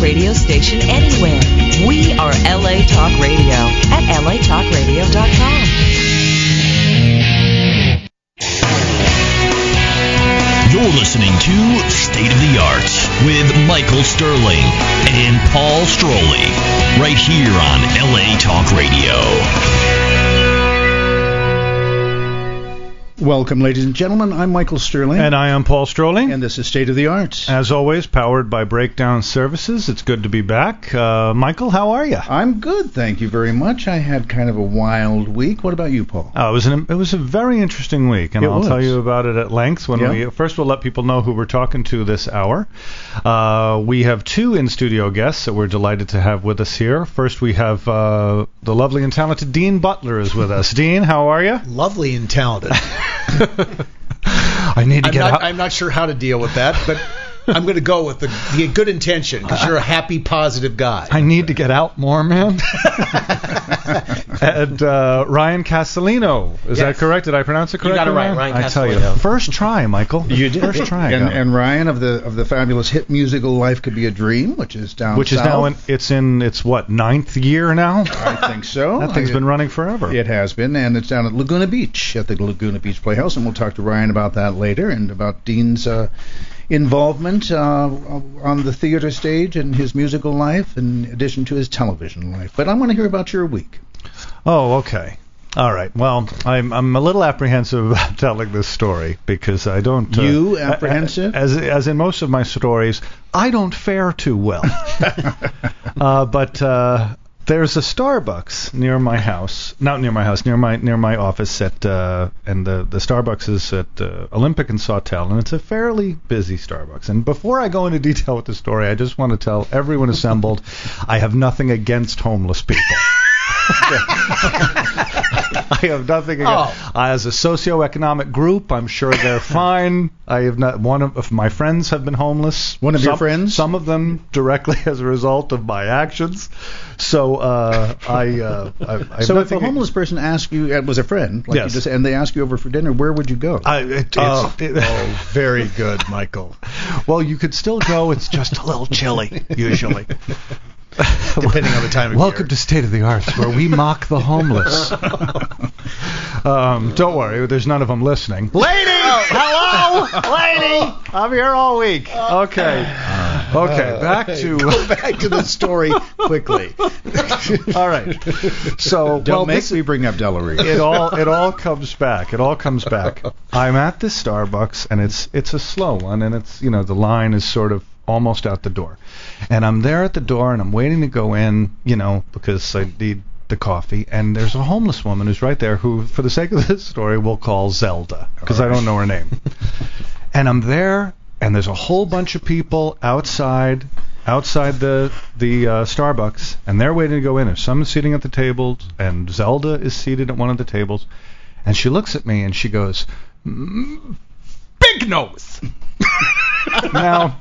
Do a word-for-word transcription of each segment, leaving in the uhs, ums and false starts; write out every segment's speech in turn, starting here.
radio station anywhere. We are L A Talk Radio at L A talk radio dot com. You're listening to State of the Arts with Michael Sterling and Paul Stroley, right here on L A Talk Radio. Welcome, ladies and gentlemen. I'm Michael Sterling. And I am Paul Strolling. And this is State of the Arts. As always, powered by Breakdown Services. It's good to be back. Uh, Michael, how are you? I'm good, thank you very much. I had kind of a wild week. What about you, Paul? Uh, it was an, it was a very interesting week, and It I'll was. tell you about it at length. When Yeah. we First, we'll let people know who we're talking to this hour. Uh, we have two in-studio guests that we're delighted to have with us here. First, we have uh, the lovely and talented Dean Butler is with us. Dean, how are you? Lovely and talented. I need to I'm get not, out. I'm not sure how to deal with that, but I'm going to go with the, the good intention because you're a happy, positive guy. I need to get out more, man. And uh, Ryan Castellino, is that Yes. correct? Did I pronounce it correctly? You got it right, Ryan I tell you, Castellino. first try, Michael. You did. First try. I And, got it. and Ryan of the of the fabulous hit musical Life Could Be a Dream, which is down Which is south. now in it's in its what ninth year now. I think so. That thing's I- been running forever. It has been, and it's down at Laguna Beach, at the Laguna Beach Playhouse, and we'll talk to Ryan about that later, and about Dean's uh, involvement uh, on the theater stage and his musical life, in addition to his television life. But I want to hear about your week. Oh, okay. All right. Well, I'm I'm a little apprehensive about telling this story because I don't. Uh, You apprehensive? As as in most of my stories, I don't fare too well. uh, but uh, there's a Starbucks near my house, not near my house, near my near my office at, uh, and the the Starbucks is at uh, Olympic and Sawtelle, and it's a fairly busy Starbucks. And before I go into detail with the story, I just want to tell everyone assembled, I have nothing against homeless people. I have nothing against. Oh. As a socioeconomic group, I'm sure they're fine. I have not. One of, of my friends have been homeless. One of some, your friends? Some of them directly as a result of my actions. So uh, I. Uh, I, I have So if a nothing- homeless person asks you, it was a friend, like Yes. you just, and they ask you over for dinner, where would you go? I, it, it's, Oh, it- oh, very good, Michael. well, you could still go. It's just a little chilly usually. Depending on the time of Welcome year. to State of the Arts, where we mock the homeless. um, don't worry, there's none of them listening. Lady! Hello! Lady! I'm here all week. Okay. Okay, back to... Go back to the story quickly. all right. So, Don't well, make this, me bring up Delary. it all it all comes back. It all comes back. I'm at this Starbucks, and it's it's a slow one, and it's, you know, the line is sort of almost out the door. And I'm there at the door, and I'm waiting to go in, you know, because I need the coffee. And there's a homeless woman who's right there who, for the sake of this story, we'll call Zelda, because I don't know her name. And I'm there, and there's a whole bunch of people outside outside the the uh, Starbucks, and they're waiting to go in. And some is sitting at the tables, and Zelda is seated at one of the tables. And she looks at me, and she goes, "Mm, big nose." Now,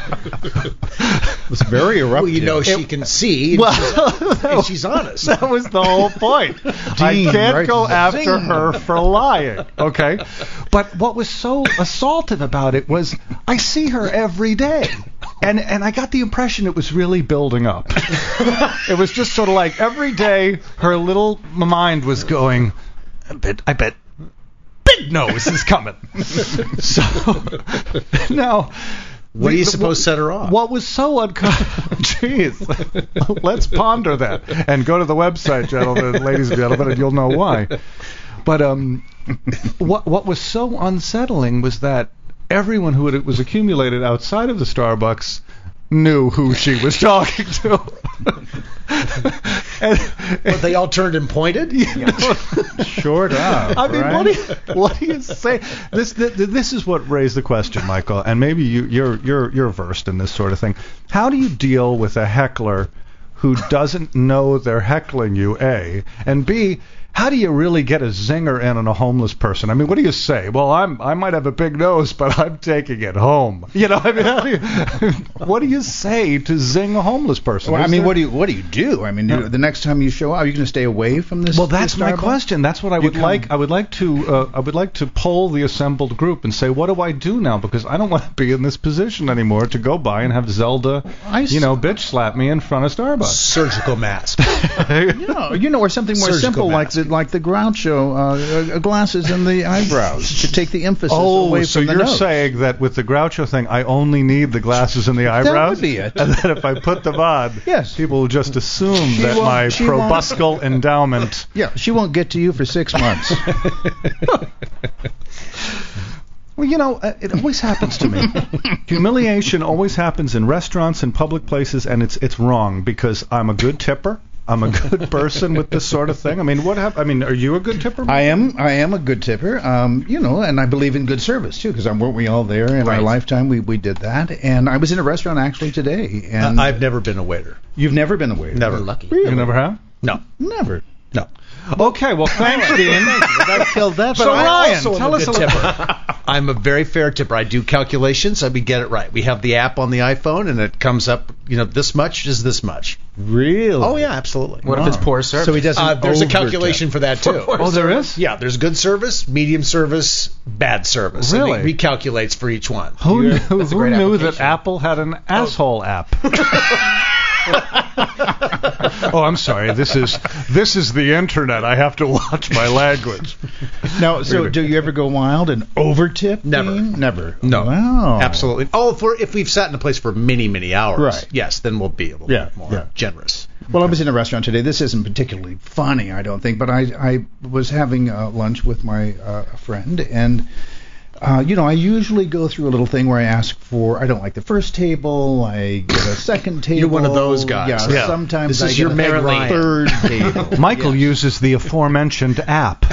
It's very eruptive. Well, you know she can see, and, well, she's, and she's honest. that was the whole point. I Dean, can't right? go after Zing. her for lying, okay? But what was so assaultive about it was I see her every day. And and I got the impression it was really building up. It was just sort of like every day her little mind was going, I bet, I bet Big Nose is coming. So now... What do you the- suppose set her off? What was so uncomfortable? Jeez, let's ponder that and go to the website, gentlemen, ladies and gentlemen, and you'll know why. But um, what what was so unsettling was that everyone who had, was accumulated outside of the Starbucks knew who she was talking to. and, But they all turned and pointed? Short up. I mean, right? what do you what do you say? This this, this is what raised the question, Michael, and maybe you, you're you're you're versed in this sort of thing. How do you deal with a heckler who doesn't know they're heckling you, A, and B, how do you really get a zinger in on a homeless person? I mean, what do you say? Well, I'm I might have a big nose, but I'm taking it home. You know, I mean, how do you, what do you say to zing a homeless person? Well, I Is mean, there- what do you what do you do? I mean, No. you- the next time you show up, are you going to stay away from this? Well, that's this my Starbucks? question. That's what I You would come- like. I would like to. Uh, I would like to poll the assembled group and say, what do I do now? Because I don't want to be in this position anymore to go by and have Zelda, I s- you know, bitch slap me in front of Starbucks. Surgical mask. You know, you know, or something more Surgical simple like mask. the like the Groucho uh, uh, glasses and the eyebrows to take the emphasis Oh, away so from the you're nose. saying that with the Groucho thing, I only need the glasses and the eyebrows? would be it. And that if I put them on, Yes. people will just assume She that won't- my she won't- proboscis endowment. Yeah, she won't get to you for six months. Well, you know, uh, it always happens to me. Humiliation always happens in restaurants and public places, and it's it's wrong because I'm a good tipper. I'm a good person with this sort of thing. I mean, what hap- I mean, are you a good tipper? I am I am a good tipper, um, you know, and I believe in good service too, because weren't we all there in Right. our lifetime? We we did that, and I was in a restaurant actually today, and Uh, I've never been a waiter. you've never been a waiter. Never. Lucky. Really? You never have? No. Never. No. Okay, well, thanks, Dean. That killed that. So, part. Ryan, also am tell a us good a little- tipper. I'm a very fair tipper. I do calculations. I we get it right. We have the app on the iPhone, and it comes up. You know, this much is this much. Really? Oh yeah, absolutely. What if it's poor service? So he doesn't. Uh, there's a over-tip. calculation for that too. Oh, there is? Yeah, there's good service, medium service, bad service. And Really? it recalculates for each one. Who knew, That's a who great knew that application. Apple had an asshole app? Oh, I'm sorry. This is this is the internet. I have to watch my language. Now, so do you ever go wild and over-tip? Never. Dean? Never. No. Wow. Absolutely. Oh, for if we've sat in a place for many, many hours, Right. yes, then we'll be a little Yeah, bit more yeah. generous. Well, I was in a restaurant today. This isn't particularly funny, I don't think, but I I was having uh, lunch with my uh, friend, and uh, you know, I usually go through a little thing where I ask for. I don't like the first table. I get a second table. You're one of those guys. Yeah. Yeah. Sometimes This I is get your a Meg Ryan. third table. Michael uses the aforementioned app.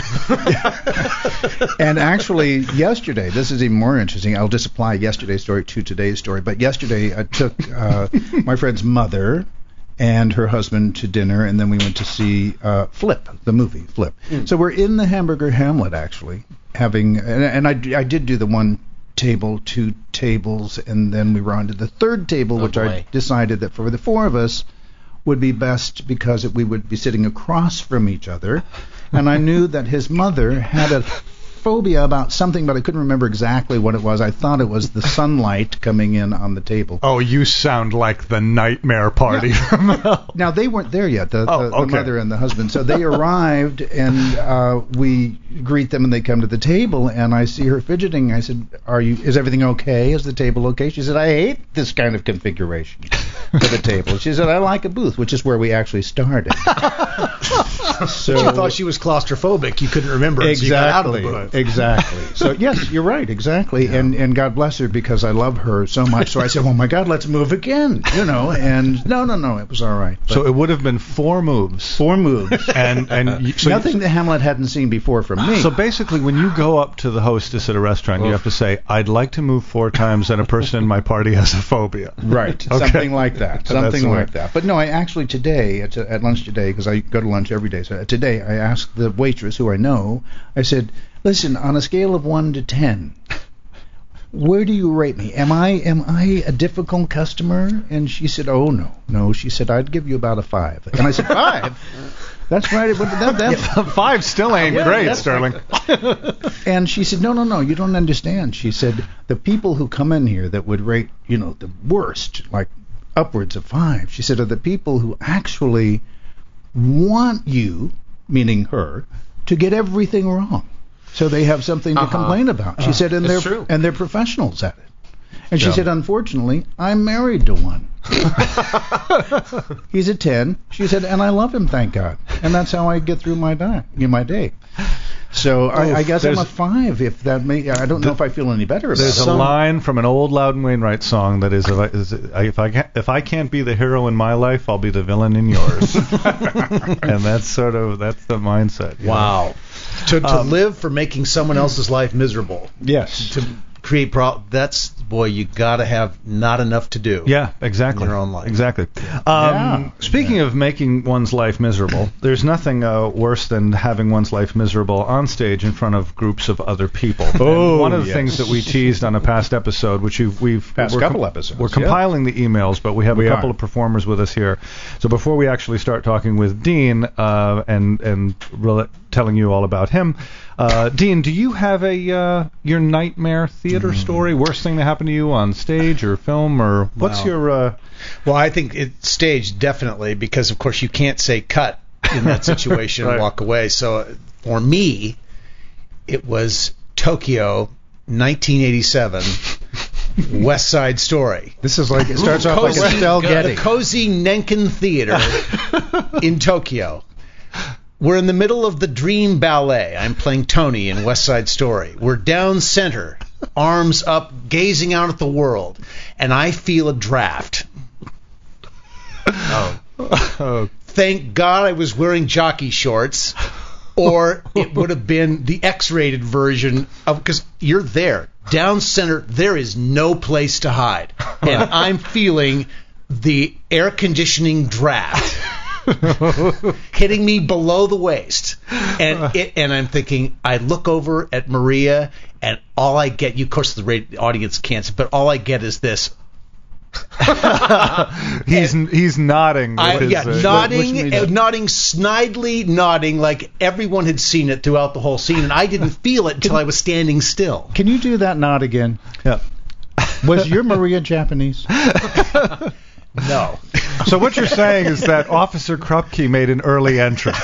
And actually, yesterday, this is even more interesting. I'll just apply yesterday's story to today's story. But yesterday, I took uh, my friend's mother and her husband to dinner, and then we went to see uh, Flip, the movie Flip. So we're in the Hamburger Hamlet, actually, having, and, and I, I did do the one table, two tables, and then we were on to the third table, Oh, which I boy. decided that for the four of us would be best because it, we would be sitting across from each other. And I knew that his mother had a phobia about something, but I couldn't remember exactly what it was. I thought it was the sunlight coming in on the table. Oh, you sound like the nightmare party from hell. Now, they weren't there yet, the, Oh, the, the okay. mother and the husband. So they arrived, and uh, we greet them, and they come to the table, and I see her fidgeting. I said, "Are you? Is everything okay? Is the table okay?" She said, "I hate this kind of configuration for the table." She said, "I like a booth," which is where we actually started. So You thought she was claustrophobic. You couldn't remember. it, so you got out of the Exactly. booth. Exactly. So yes, you're right. Exactly. And and God bless her because I love her so much. So I said, "Oh my God, let's move again." You know. And no, no, no, it was all right. But So it would have been four moves. four moves. And and you, so you- Nothing that Hamlet hadn't seen before from me. So basically, when you go up to the hostess at a restaurant, you have to say, "I'd like to move four times, and a person in my party has a phobia." Right, Okay. something like that, That's something the way. like that. But no, I actually today at, at lunch today, because I go to lunch every day. So today I asked the waitress, who I know, I said, "Listen, on a scale of one to ten, where do you rate me? Am I am I a difficult customer?" And she said, "Oh no, no." She said, "I'd give you about a five." And I said, "Five? That's right. It would, that, that, Five still ain't Yeah, great, that's Sterling. And she said, "No, no, no, you don't understand." She said, "The people who come in here that would rate, you know, the worst, like upwards of five," she said, "are the people who actually want you," meaning her, "to get everything wrong, so they have something to Uh-huh. complain about." She said, "And It's they're true. and they're professionals at it." And she Yeah. said, "Unfortunately, I'm married to one." He's a ten. She said, "And I love him, thank God." And that's how I get through my day. My day. So I, I guess I'm a there's- five. If that may, I don't know if I feel any better about There's it. a Some- line from an old Loudon Wainwright song that is, if I, is, if I can't, if I can't be the hero in my life, I'll be the villain in yours. And that's sort of that's the mindset. you know? Wow. To, to Um, live for making someone else's life miserable. Yes. To create pro- that's boy, you got to have not enough to do. Yeah, exactly. In your own life. Exactly. Um, Yeah. Speaking of making one's life miserable, there's nothing uh, worse than having one's life miserable on stage in front of groups of other people. Oh, And one of the yes. things that we teased on a past episode, which you've, we've Past we're couple episodes, we're yeah. compiling the emails, but we have We a couple are. of performers with us here. So before we actually start talking with Dean uh, and and rel- telling you all about him, uh, Dean, do you have a uh, your nightmare theater Mm. story? Worst thing to happen to you on stage or film, or what's Wow. your uh, Well, I think it staged definitely because, of course, you can't say cut in that situation Right. and walk away. So uh, for me, it was Tokyo, nineteen eighty-seven, West Side Story. This is like, it starts off like Cozy- Estelle the Getty. Cozy Nenkin Theater in Tokyo. We're in the middle of the Dream Ballet. I'm playing Tony in West Side Story. We're down center, arms up, gazing out at the world, and I feel a draft. oh, Thank God I was wearing jockey shorts, or it would have been the X-rated version of, because you're there, down center, there is no place to hide, and I'm feeling the air conditioning draft hitting me below the waist, and it, and I'm thinking, I look over at Maria, and all I get, you of course the radio, audience can't see, but all I get is this. he's he's nodding. With I, his, yeah, uh, nodding, which means- uh, nodding, snidely nodding, like everyone had seen it throughout the whole scene, and I didn't feel it until I was standing still. Can you do that nod again? Yeah. Was your Maria Japanese? No. So what you're saying is that Officer Krupke made an early entry.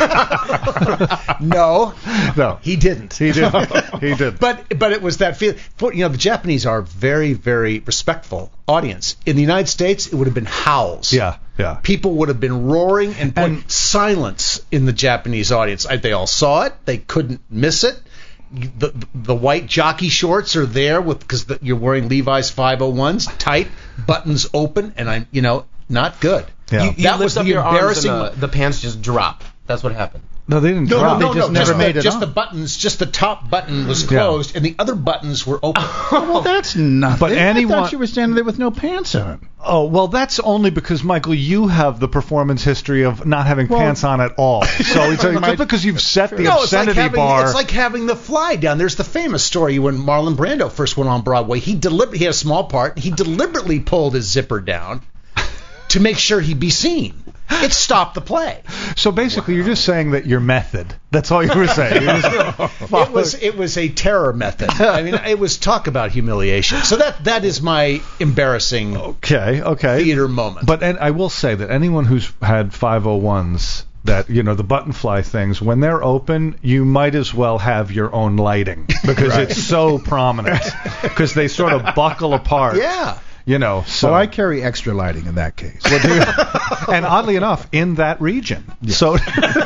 No, No, he didn't. he did. He did. But but it was that feel. For, you know, the Japanese are very very respectful audience. In the United States, it would have been howls. yeah, yeah. People would have been roaring and, point, And- silence in the Japanese audience. I- They all saw it. They couldn't miss it. The the white jockey shorts are there with because the, you're wearing Levi's five oh ones, tight, buttons open, and I'm you know not good. Yeah. You, you That lift was up the your arms embarrassing. and the, the pants just drop. That's what happened. No, they didn't no, drop. no, no, They just no. never Just, made the, it just on. the buttons, just the top button was closed, and the other buttons were open. Well, that's nothing. But I anyone- thought you were standing there with no pants on. Oh, well, that's only because, Michael, you have the performance history of not having Well- pants on at all. So it's like, My- just because you've set the No, it's like obscenity having bar. it's like having the fly down. There's the famous story when Marlon Brando first went on Broadway. He deliberately he had a small part. He deliberately pulled his zipper down to make sure he'd be seen. It stopped the play. so basically, you're just saying that your method. That's all you were saying. It was, It was it was a terror method. I mean, it was talk about humiliation. So that that is my embarrassing okay, okay. theater moment. But and I will say that anyone who's had five oh ones, that, you know, the button fly things, when they're open, you might as well have your own lighting because it's so prominent. Because they sort of buckle apart. yeah. You know, so So I carry extra lighting in that case. Well, do- and oddly enough, in that region. So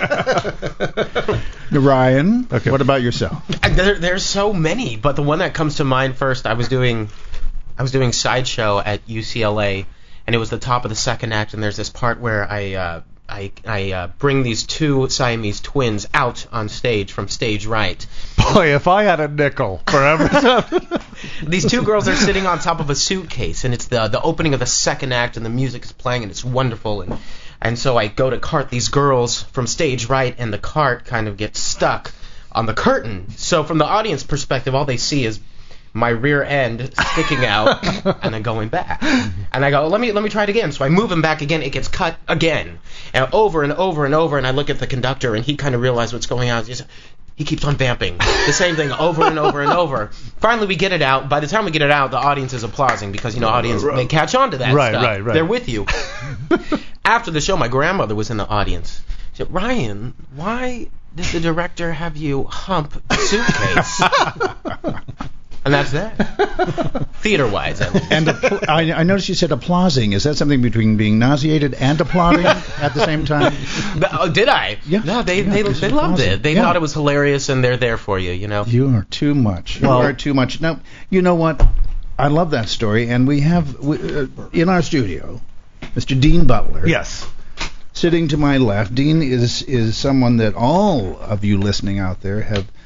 Ryan, Okay. what about yourself? Uh, There, there's so many, but the one that comes to mind first, I was doing, I was doing Sideshow at U C L A, and it was the top of the second act, and there's this part where I, uh, I, I uh, bring these two Siamese twins out on stage from stage right. boy, if I had a nickel for every These two girls are sitting on top of a suitcase, and it's the the opening of the second act, and the music is playing, and it's wonderful, and and so I go to cart these girls from stage right, and the cart kind of gets stuck on the curtain. So from the audience perspective, all they see is my rear end sticking out, and then going back. And I go, let me let me try it again. So I move him back again. It gets cut again, and over and over and over. And I look at the conductor, and he kind of realized what's going on. He's, he keeps on vamping the same thing over and over and over. Finally, we get it out. By the time we get it out, the audience is applauding because, you know, audience, they catch on to that Right, stuff. right, right. They're with you. After the show, my grandmother was in the audience. She said, Ryan, why did the director have you hump the suitcase? And that's that. Theater-wise, I mean. And appl- I, I noticed you said applauding. Is that something between being nauseated and applauding at the same time? But, oh, did I? Yeah. No, they Yeah, they, this they is loved awesome. it. They Yeah. thought it was hilarious, and they're there for you, you know? You are too much. Well- you are too much. Now, you know what? I love that story, and we have we, uh, in our studio, Mister Dean Butler. Yes. Sitting to my left. Dean is is someone that all of you listening out there have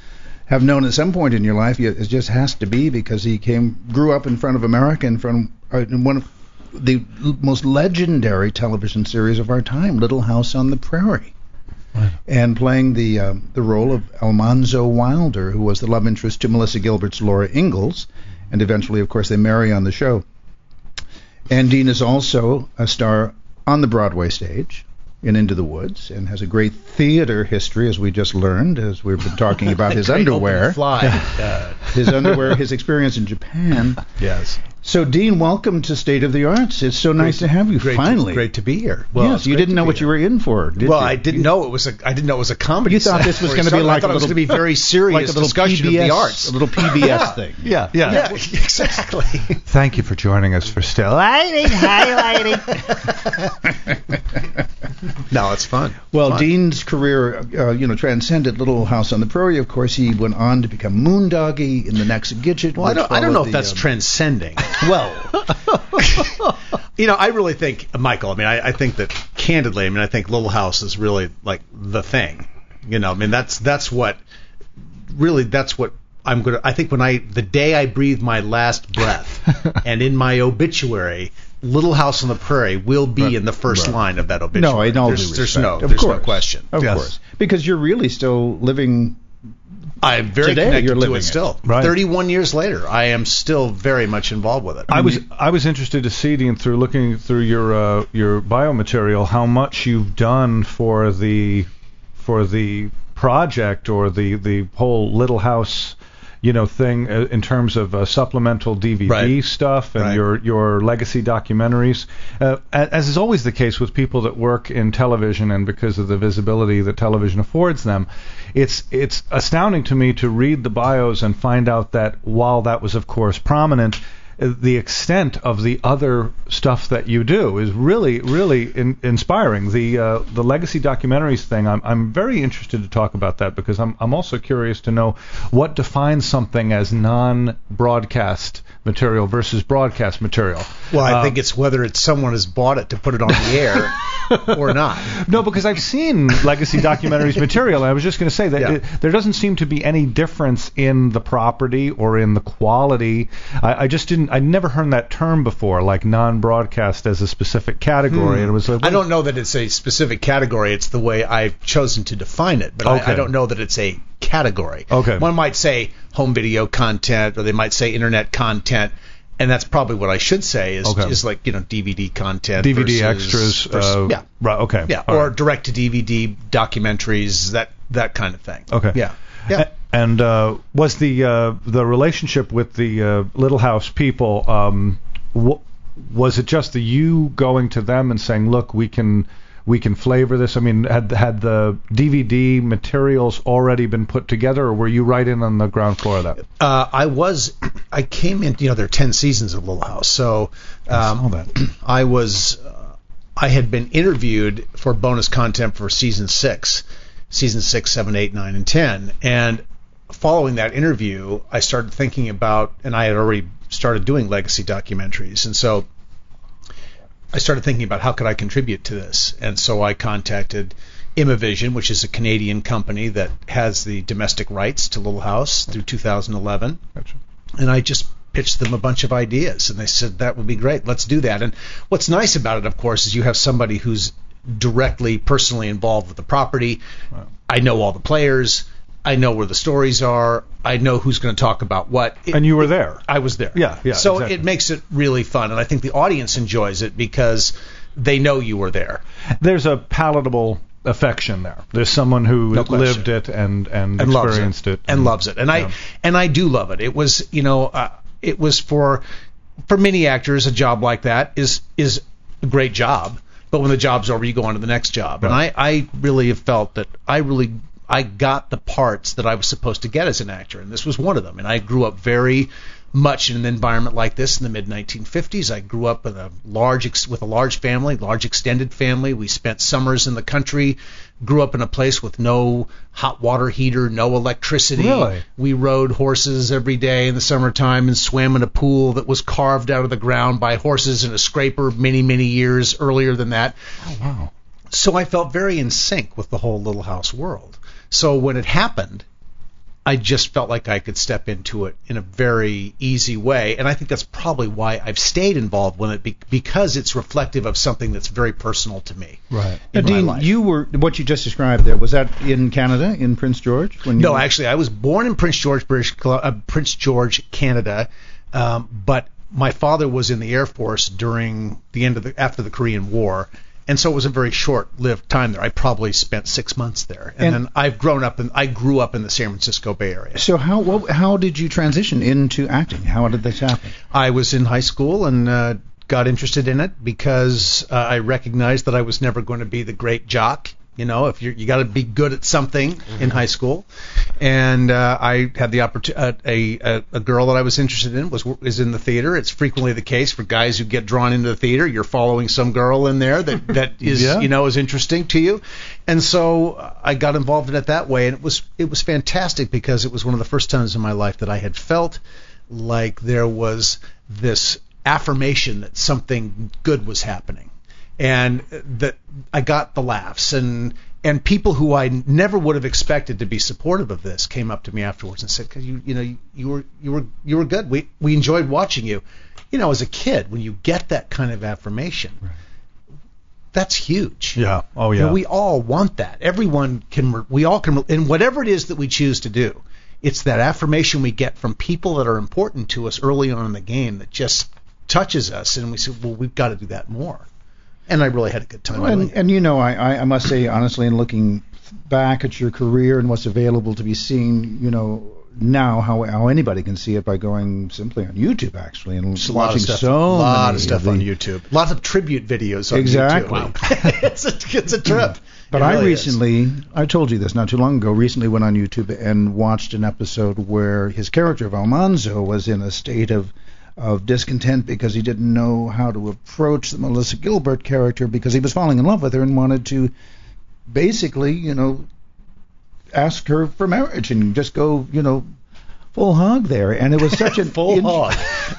have known at some point in your life. It just has to be because he came, grew up in front of America, in front of, uh, in one of the l- most legendary television series of our time, Little House on the Prairie, right. and playing the uh, the role of Almanzo Wilder, who was the love interest to Melissa Gilbert's Laura Ingalls, and eventually, of course, they marry on the show. And Dean is also a star on the Broadway stage in Into the Woods, and has a great theater history, as we just learned, as we've been talking about his underwear. Fly. uh, his underwear, his experience in Japan. Yes. So, Dean, welcome to State of the Arts. It's so Great nice to have you, great finally. To, great to be here. Well, yes, it's you great didn't to know be what here. you were in for, did well, you? I didn't you, know it was a. I didn't know it was a comedy. You thought set this was before going you to be started. like I thought a it was little, going to be very serious like a little discussion P B S, of the arts. a little P B S yeah. thing. Yeah, yeah. Yeah, exactly. Thank you for joining us for Still Lighting, highlighting. No, it's fun. Well, fun. Dean's career, uh, you know, transcended Little House on the Prairie. Of course, he went on to become Moondoggy in The Next Gidget. Well, I don't, I don't know if the, that's um, transcending. Well, you know, I really think, Michael, I mean, I, I think that, candidly, I mean, I think Little House is really, like, the thing. You know, I mean, that's that's what, really, that's what I'm going to, I think when I, the day I breathe my last breath, and in my obituary, Little House on the Prairie will be Right. in the first Right. line of that obituary. no, I don't. There's, there's no, of there's course. no question. Of Yes. course, because you're really still living. I'm very Today, connected you're to living it it. still. Right. thirty-one years later, I am still very much involved with it. I was I was interested to see, Dean, through looking through your uh, your biomaterial, how much you've done for the for the project or the the whole Little House, you know, thing uh, in terms of uh, supplemental D V D Right. stuff and Right. your your legacy documentaries. Uh, a- as is always the case with people that work in television, and because of the visibility that television affords them, it's it's astounding to me to read the bios and find out that while that was of course prominent, uh, the extent of the other stuff that you do is really, really in, inspiring. The uh, the legacy documentaries thing, I'm I'm very interested to talk about that because I'm I'm also curious to know what defines something as non-broadcast material versus broadcast material. Well, I Uh, think it's whether it's someone has bought it to put it on the air or not. No, because I've seen legacy documentaries material, and I was just going to say that Yeah. it, there doesn't seem to be any difference in the property or in the quality. I, I just didn't. I'd never heard that term before, like non-broadcast as a specific category. And it was. Like, I don't know that it's a specific category. It's the way I've chosen to define it, but Okay. I, I don't know that it's a category. Okay. One might say home video content, or they might say internet content, and that's probably what I should say is Okay. is like you know D V D content, D V D versus- extras. versus- uh, yeah, Right. Okay. yeah, All or right. direct to D V D documentaries, that that kind of thing. Okay. Yeah. Yeah. A- And uh, was the uh, the relationship with the uh, Little House people? Um, w- was it just the you going to them and saying, "Look, we can we can flavor this"? I mean, had had the D V D materials already been put together, or were you right in on the ground floor of that? Uh, I was, I came in, you know, there are ten seasons of Little House, so um, saw that. I was, uh, I had been interviewed for bonus content for season six, season six, seven, eight, nine, and ten, and following that interview, I started thinking about, and I had already started doing legacy documentaries, and so I started thinking about how could I contribute to this, and so I contacted Imavision, which is a Canadian company that has the domestic rights to Little House through two thousand eleven. Gotcha. And I just pitched them a bunch of ideas, and they said that would be great. Let's do that. And what's nice about it, of course, is you have somebody who's directly, personally involved with the property. Wow. I know all the players. I know where the stories are. I know who's going to talk about what. It- And you were there. I was there. Yeah, yeah, So exactly. it makes it really fun, and I think the audience enjoys it because they know you were there. There's a palatable affection there. There's someone who No question. lived it and and, and loves experienced it, it, and loves it, and yeah. I and I do love it. It was, you know, uh, it was for for many actors, a job like that is is a great job. But when the job's over, you go on to the next job. And I, I really have felt that I really I got the parts that I was supposed to get as an actor, and this was one of them. And I grew up very much in an environment like this in the mid nineteen fifties. I grew up with a large ex- with a large family, large extended family. We spent summers in the country. Grew up in a place with no hot water heater, no electricity. Really? We rode horses every day in the summertime and swam in a pool that was carved out of the ground by horses in a scraper many, many years earlier than that. Oh, wow. So I felt very in sync with the whole Little House world. So when it happened, I just felt like I could step into it in a very easy way, and I think that's probably why I've stayed involved with it, be- because it's reflective of something that's very personal to me. Right. In Now, my Dean, life. you were what you just described there. Was that in Canada, in Prince George? When you No, were- actually, I was born in Prince George, British Col- uh, Prince George, Canada, um, but my father was in the Air Force during the end of the after the Korean War. And so it was a very short-lived time there. I probably spent six months there, and, And- then I've grown up and I grew up in the San Francisco Bay Area. So how what, how did you transition into acting? How did this happen? I was in high school and uh, got interested in it because uh, I recognized that I was never going to be the great jock. You know, if you're, you got to be good at something in high school, and uh, I had the opportunity. Uh, a, a a girl that I was interested in was is in the theater. It's frequently the case for guys who get drawn into the theater. You're following some girl in there that that is Yeah. you know is interesting to you, and so I got involved in it that way, and it was it was fantastic because it was one of the first times in my life that I had felt like there was this affirmation that something good was happening. And that I got the laughs, and and people who I never would have expected to be supportive of this came up to me afterwards and said, "You you know you, you were you were you were good. We we enjoyed watching you." You know, as a kid, when you get that kind of affirmation, right. That's huge. Yeah. Oh, yeah. You know, we all want that. Everyone can. We all can. And whatever it is that we choose to do, it's that affirmation we get from people that are important to us early on in the game that just touches us, and we say, "Well, we've got to do that more." And I really had a good time Well, doing and, and you know, I, I, I must say honestly, in looking back at your career and what's available to be seen, you know, now how how anybody can see it by going simply on YouTube actually and There's a lot watching of stuff, so lot many of stuff the, on YouTube. Lots of tribute videos on Exactly. YouTube. it's a it's a trip. But It I really is. recently, I told you this not too long ago, recently went on YouTube and watched an episode where his character of Almanzo was in a state of of discontent because he didn't know how to approach the Melissa Gilbert character because he was falling in love with her and wanted to basically, you know, ask her for marriage and just go, you know, full hog there. And it was such a full in- hog.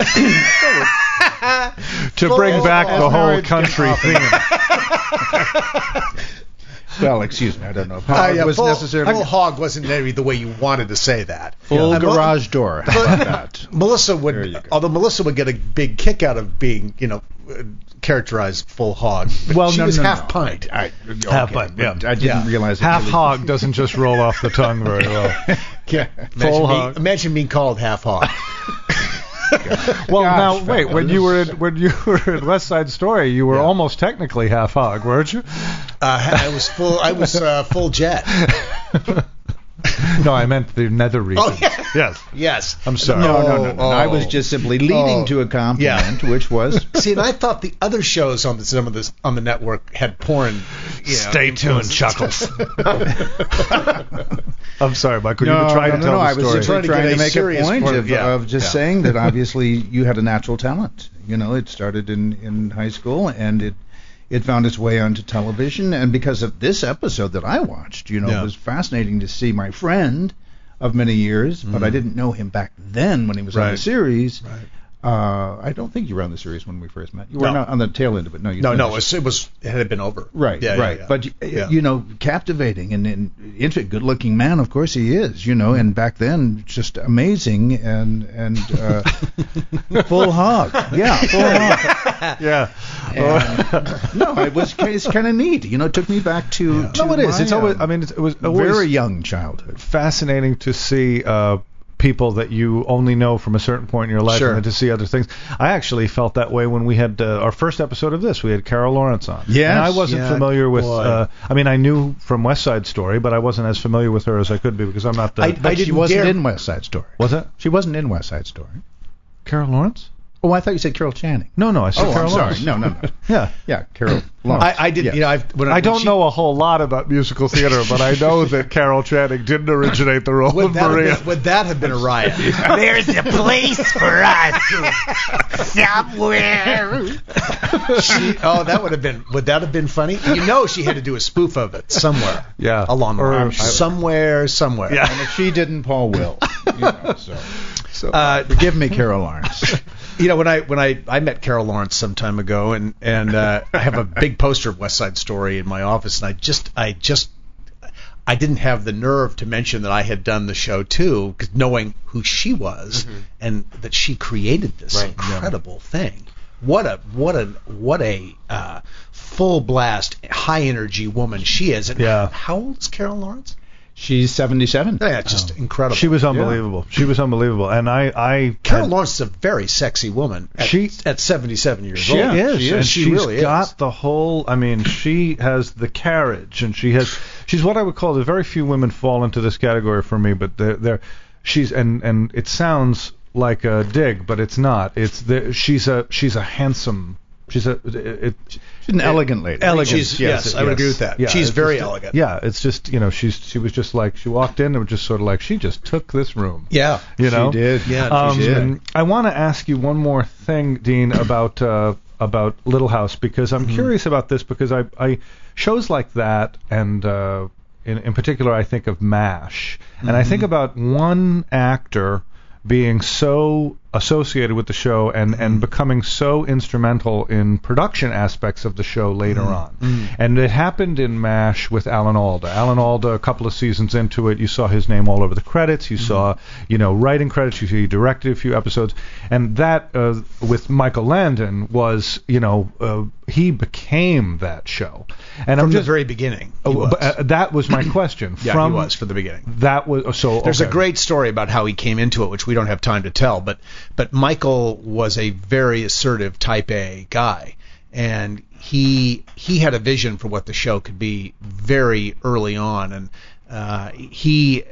to Full bring back as the whole marriage country can theme. Well, excuse me, I don't know if Uh, hog yeah, was full, necessarily full hog wasn't maybe the way you wanted to say that. full Yeah. garage door. How about that? Melissa There you would, go. although Melissa would get a big kick out of being, you know, uh, characterized full hog. But Well, she no, was no, half no. pint. I, okay, Half pint, but yeah. I didn't Yeah. realize it Half really- hog doesn't just roll off the tongue very well. Yeah. Full Imagine, hog. being, imagine being called half hog. Well, Gosh, now wait. When fellas. you were in, when you were in West Side Story, you were Yeah. almost technically half hog, weren't you? Uh, I was full. I was uh, full jet. No, I meant the nether region. Oh, yeah. Yes. Yes. I'm sorry. No, no, no, no. Oh. I was just simply leading Oh. to a compliment, which was See, and I thought the other shows on the some of this on the network had porn. You know, Stay tuned, influences. Chuckles. I'm sorry, Michael. no, you were trying no, to no, tell no. the I was story. just Trying trying to to, get a make a serious point point, of, yeah. of just Yeah. saying that obviously you had a natural talent. You know, it started in, in high school and it it found its way onto television. And because of this episode that I watched, you know, Yeah. it was fascinating to see my friend of many years, but I didn't know him back then when he was on the Right. series. Right. Uh, I don't think you were on the series when we first met. You were No. not on the tail end of it. No, you No, no, it finished. was, it was it had been over. Right, Yeah, yeah, right. yeah. But y Yeah. you know, captivating and, and into good-looking man, of course he is. You know, and back then, just amazing and and uh, full hog. Yeah, full hog. Yeah. And, no, it was it's kind of neat. You know, it took me back to. Yeah. to No, it is. my, It's always. uh, I mean, it's, it was always very young childhood. fascinating to see uh, people that you only know from a certain point in your life, Sure. and then to see other things. I actually felt that way when we had uh, our first episode of this. We had Carol Lawrence on. Yes. And I wasn't Yeah, familiar with. boy. Uh, I mean, I knew from West Side Story, but I wasn't as familiar with her as I could be because I'm not the. I- But she didn't wasn't dare- in West Side Story. was it She wasn't in West Side Story. Carol Lawrence? Oh, I thought you said Carol Channing. No, no, I said Oh, Carol I'm sorry. Lawrence. No, no, no. Yeah. Yeah, Carol Lawrence. I, I did. Yeah. You know, I've, when I when don't she- know a whole lot about musical theater, but I know that Carol Channing didn't originate the role Would of that, Maria. have been, would that have been a riot? There's a place for us somewhere. She, oh, that would have been. Would that have been funny? You know, she had to do a spoof of it somewhere. Yeah. along the Or- line. I- somewhere, somewhere. Yeah. And if she didn't, Paul will. You know, so. So, Uh, Forgive me, Carol Lawrence. You know, when I when I, I met Carol Lawrence some time ago, and and uh, I have a big poster of West Side Story in my office, and I just I just I didn't have the nerve to mention that I had done the show too, 'cause knowing who she was mm-hmm. and that she created this right. incredible yeah. thing. What a what a what a uh, full blast, high energy woman she is. And yeah. how old is Carol Lawrence? She's seventy-seven. Yeah, it's just oh. incredible. She was unbelievable. Yeah. She was unbelievable. And I, I Carol Lawrence is a very sexy woman. At, she at seventy-seven years she old. Is. She is. And she she's really got is. the whole. I mean, she has the carriage, and she has. She's what I would call. The very few women fall into this category for me, but they're. they're she's and and it sounds like a dig, but it's not. It's the, she's a she's a handsome. She's a it, she's an it, elegant lady. Elegant, she's, yes, yes, I would yes. agree with that. Yeah, she's very just, elegant. Yeah, it's just you know she's she was just like she walked in and was just sort of like she just took this room. Yeah, you know she did. Yeah, um, she did. And I want to ask you one more thing, Dean, about uh, about Little House because I'm mm-hmm. curious about this because I I shows like that and uh, in in particular I think of MASH mm-hmm. and I think about one actor being so associated with the show and, and becoming so instrumental in production aspects of the show later mm. on. Mm. And it happened in MASH with Alan Alda. Alan Alda, a couple of seasons into it, you saw his name all over the credits. You mm. saw, you know, writing credits. You see he directed a few episodes. And that, uh, with Michael Landon, was, you know, uh, he became that show. And From I'm just, the very beginning. Oh, but, uh, that was my question. yeah, From, he was from the beginning. That was so. There's okay. a great story about how he came into it, which we don't have time to tell. But but Michael was a very assertive Type A guy, and he he had a vision for what the show could be very early on, and uh, he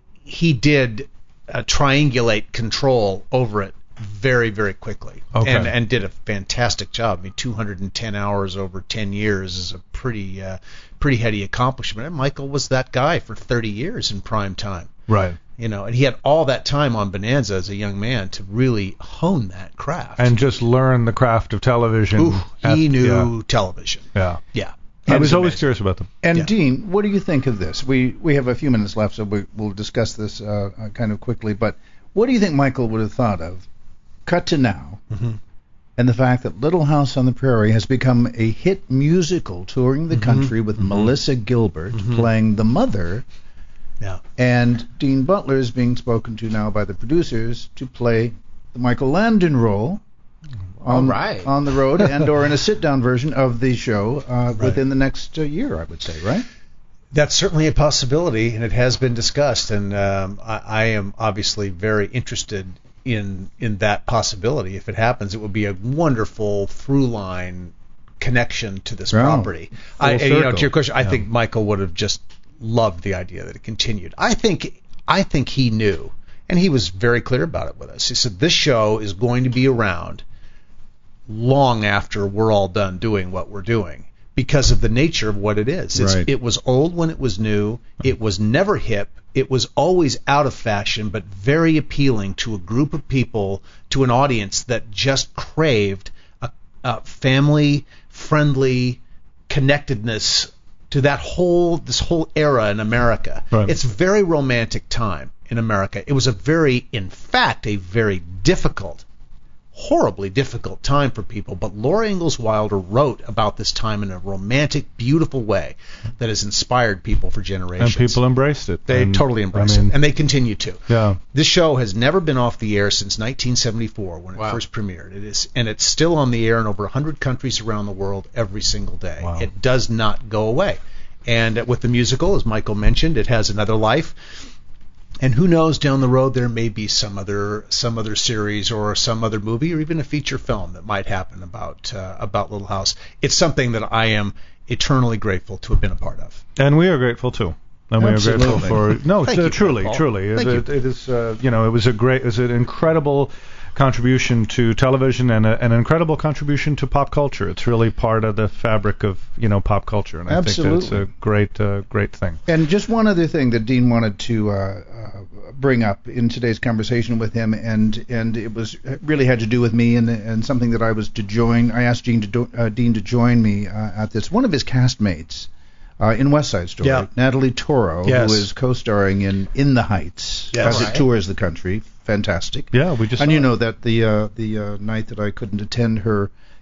he did uh, triangulate control over it very, very quickly, okay. and and did a fantastic job. I mean, two hundred ten hours over ten years is a pretty uh, pretty heady accomplishment. And Michael was that guy for thirty years in prime time, right? You know, and he had all that time on Bonanza as a young man to really hone that craft and just learn the craft of television. Ooh, he at, knew yeah. television. Yeah, yeah. I was, was always amazing. curious about them. And yeah. Dean, what do you think of this? We we have a few minutes left, so we, we'll discuss this uh, uh, kind of quickly. But what do you think Michael would have thought of? Cut to now, mm-hmm. and the fact that Little House on the Prairie has become a hit musical touring the mm-hmm. country with mm-hmm. Melissa Gilbert mm-hmm. playing the mother, yeah. and Dean Butler is being spoken to now by the producers to play the Michael Landon role on, right. on the road and or in a sit-down version of the show uh, right. within the next uh, year, I would say, right? That's certainly a possibility, and it has been discussed, and um, I, I am obviously very interested in in that possibility. If it happens, it would be a wonderful through line connection to this wow. property. I, circle. you know, to your question, I yeah. think Michael would have just loved the idea that it continued. I think I think he knew, and he was very clear about it with us. He said this show is going to be around long after we're all done doing what we're doing, because of the nature of what it is. It's, right. It was old when it was new. It was never hip. It was always out of fashion, but very appealing to a group of people, to an audience that just craved a, a family-friendly connectedness to that whole this whole era in America. Right. It's a very romantic time in America. It was a very, in fact, a very difficult, horribly difficult time for people, but Laura Ingalls Wilder wrote about this time in a romantic, beautiful way that has inspired people for generations. And people embraced it. They and, totally embraced I mean, it, and they continue to. Yeah. This show has never been off the air since nineteen seventy-four when it wow. first premiered. It is, and it's still on the air in over one hundred countries around the world every single day. Wow. It does not go away. And with the musical, as Michael mentioned, it has another life. And who knows, down the road there may be some other some other series or some other movie or even a feature film that might happen about uh, about Little House. It's something that I am eternally grateful to have been a part of. And we are grateful too. And Absolutely. we are grateful for no, Thank uh, you, truly, Paul. truly. Thank it, you. it is, uh, you know, it was a great, it was an incredible contribution to television and a, an incredible contribution to pop culture. It's really part of the fabric of, you know, pop culture, and I Absolutely. think that's a great, uh, great thing. And just one other thing that Dean wanted to uh, uh, bring up in today's conversation with him, and and it was it really had to do with me and and something that I was to join. I asked Dean to do, uh, Dean to join me uh, at this. One of his castmates uh, in West Side Story, Yeah. Natalie Toro, Yes. who is co-starring in In the Heights Yes. as it Right. tours the country. Fantastic. Yeah, we just And saw you it. know that the uh, the uh, night that I couldn't attend her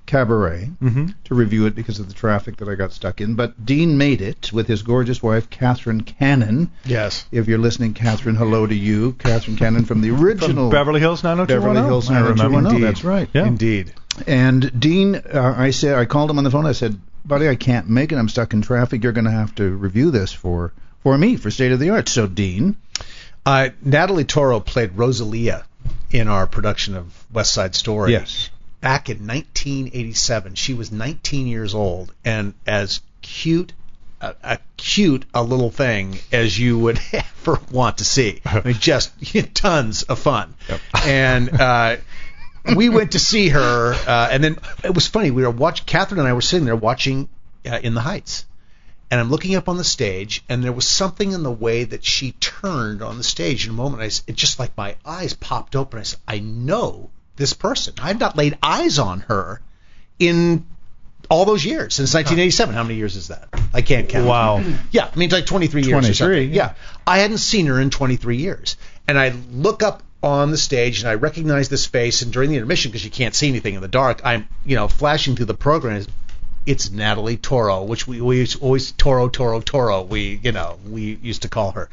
Cabaret Mm-hmm. to review it because of the traffic that I got stuck in. But Dean made it with his gorgeous wife, Catherine Cannon. Yes. If you're listening, Catherine, hello to you. Catherine Cannon from the original From Beverly Hills nine oh two one oh. Beverly Hills I nine oh two one oh. remember. That's right. Yeah. Indeed. And Dean, uh, I said, I called him on the phone. I said, buddy, I can't make it. I'm stuck in traffic. You're going to have to review this for, for me, for State of the Arts. So, Dean. Uh, Natalie Toro played Rosalia in our production of West Side Story. Yes. Back in nineteen eighty-seven. She was nineteen years old, and as cute, a, a cute a little thing as you would ever want to see. I mean, just tons of fun. Yep. And uh, we went to see her, uh, and then it was funny. We were watching. Catherine and I were sitting there watching uh, In the Heights, and I'm looking up on the stage, and there was something in the way that she turned on the stage. In a moment, I, it just like my eyes popped open. I said, I know this person. I've not laid eyes on her in all those years, since nineteen eighty-seven. How many years is that? I can't count. Wow. Yeah, I mean, it's like twenty-three years or twenty-three, something. Yeah. I hadn't seen her in twenty-three years. And I look up on the stage, and I recognize this face, and during the intermission, because you can't see anything in the dark, I'm, you know, flashing through the program. It's Natalie Toro, which we, we always, Toro, Toro, Toro, we, you know, we used to call her.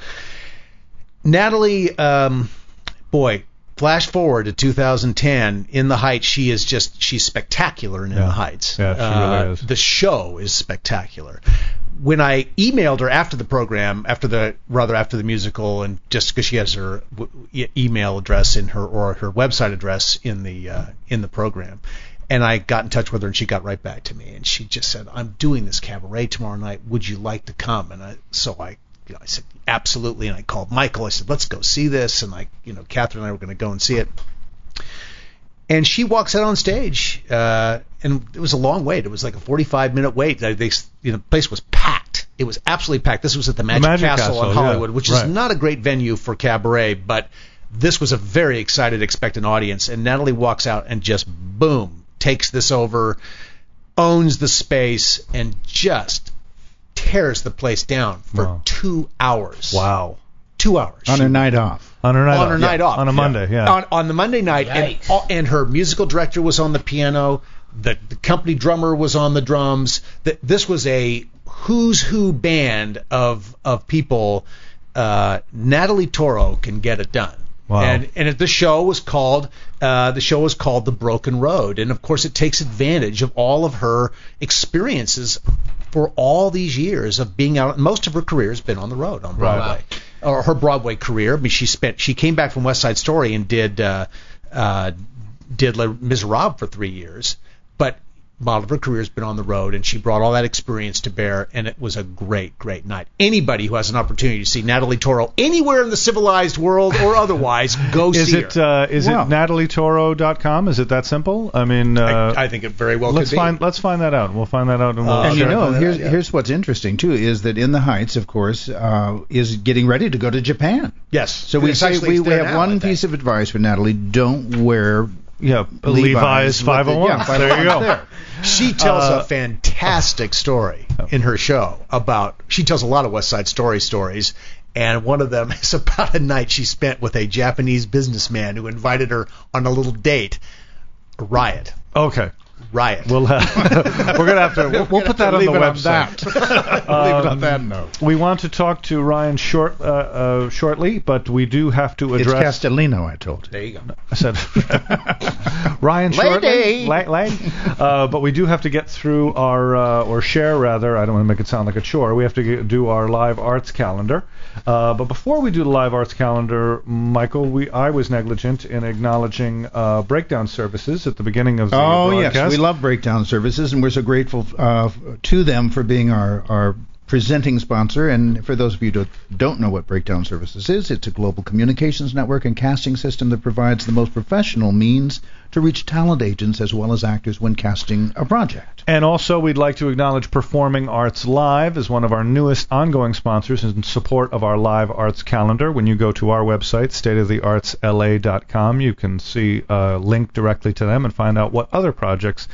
Natalie, um, boy, flash forward to two thousand ten, In the Heights, she is just, she's spectacular in In Yeah. the Heights. Yeah, she uh, really is. The show is spectacular. When I emailed her after the program, after the, rather after the musical, and just because she has her w- e- email address in her, or her website address in the, uh, in the program, and I got in touch with her, and she got right back to me, and she just said, I'm doing this cabaret tomorrow night. Would you like to come? And I, so I, you know, I said, absolutely. And I called Michael. I said, let's go see this. And like, you know, Catherine and I were going to go and see it. And she walks out on stage, uh, and it was a long wait. It was like a forty-five minute wait. They, they, you know, the place was packed. It was absolutely packed. This was at the Magic, Magic Castle, Castle, in Hollywood, yeah, which right. is not a great venue for cabaret, but this was a very excited, expectant audience. And Natalie walks out and just boom, takes this over, owns the space, and just tears the place down for Wow. two hours. Wow. Two hours. On She- her night off. On her night on off. her night Yeah. off. On a Monday, yeah. On, on the Monday night, and, Yikes. all- and her musical director was on the piano. The, the company drummer was on the drums. The, this was a who's who band of of people. Uh, Natalie Toro can get it done. Wow. And and the show was called uh, the show was called The Broken Road, and of course it takes advantage of all of her experiences for all these years of being out. Most of her career has been on the road on Broadway, or her Broadway career. I mean, she spent she came back from West Side Story and did uh, uh, did Les Miserables for three years, but a lot of her career has been on the road, and she brought all that experience to bear, and it was a great, great night. Anybody who has an opportunity to see Natalie Toro anywhere in the civilized world or otherwise, go Is see it her. uh, is Wow. it natalie toro dot com? Is it that simple? I mean, uh, I, I think it very well let's could be. find let's find that out. We'll find that out, and we'll Uh, And you share it. know, that here's out, yeah. here's what's interesting too is that In the Heights, of course, uh, is getting ready to go to Japan. Yes. So we It's say actually we, we there have now, I one think. piece of advice for Natalie: don't wear yeah, Levi's Levi's with five the- oh one. yeah, There you go. there. She tells Uh, a fantastic story in her show about. She tells a lot of West Side Story stories, and one of them is about a night she spent with a Japanese businessman who invited her on a little date. A riot, Okay. riot. We'll have, we're gonna have to. We'll, we'll put that on the Leave it on website. that. Leave it on that note. We want to talk to Ryan short uh, uh, shortly, but we do have to It's address. Castellino, I told you. there you go. I said Ryan shortly, la- lady. Uh, but we do have to get through our uh, or share rather. I don't want to make it sound like a chore. We have to get, do our live arts calendar. Uh, but before we do the live arts calendar, Michael, we I was negligent in acknowledging uh, breakdown services at the beginning of the Oh, broadcast. yes. We love Breakdown Services, and we're so grateful uh, to them for being our, our presenting sponsor. And for those of you who don't know what Breakdown Services is, it's a global communications network and casting system that provides the most professional means to reach talent agents as well as actors when casting a project. And also, we'd like to acknowledge Performing Arts Live as one of our newest ongoing sponsors in support of our live arts calendar. When you go to our website, state of the arts l a dot com, you can see a link directly to them and find out what other projects